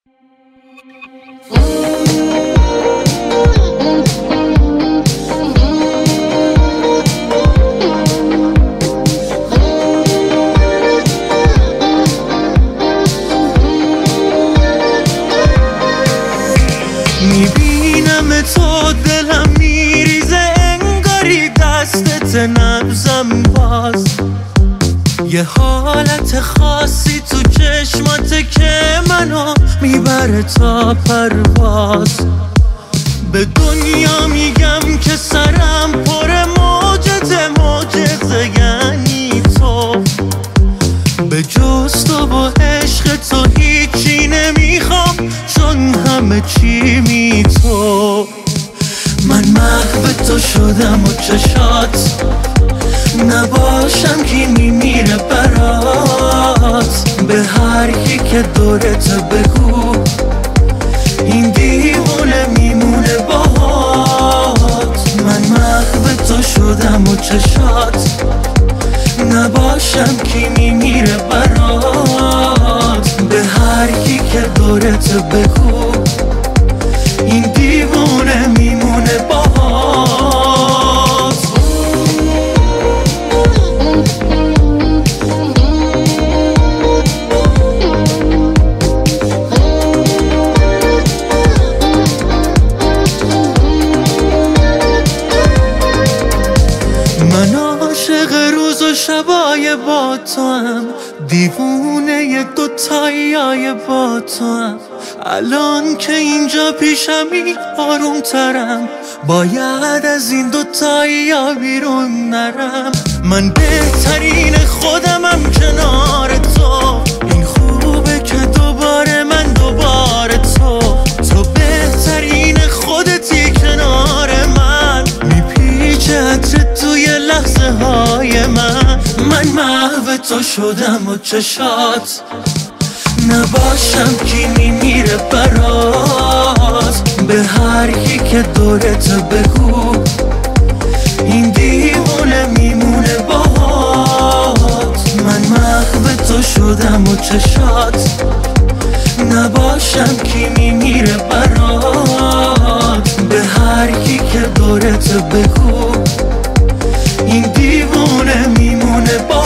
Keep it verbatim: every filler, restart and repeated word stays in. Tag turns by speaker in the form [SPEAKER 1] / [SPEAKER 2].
[SPEAKER 1] میبینم تو دلم میریزه انگاری دستت نبزم باز، یه حالت خاصی تو چشماته که منو میبره تا پرواز. به دنیا میگم که سرم پر موجته، معجزه یعنی تو. به جز تو با عشق تو هیچی نمیخوام، چون همه چی می تو. من محو تو شدم و چشات نباشم کی میمیره برات. به هر کی که دورت بگو این دیوونه میمونه باهات. من محو تو شدم و چشات نباشم کی میمیره برات. به هر کی که دورت بگو این دیوونه میمونه باهات. من عاشق روز و شبای با تو هم، دیوونه ی دوتایی با تو هم. الان که اینجا پیشمی آروم ترم، باید از این دوتایی بیرون نرم. من بهترین خودمم کنار تو، این خوبه که دوباره من دوباره تو. تو بهترین خودتی کنار من، میپیچه عطر توی لحظه های من. من محو تو شدم و چشات نباشم کی میمیره برات. به هر کی که دورت بگو این دیوونه میمونه باهات. من محو تو شدم و چشات نباشم کی میمیره برات. به هر کی که دورت بگو این دیوونه میمونه باهات.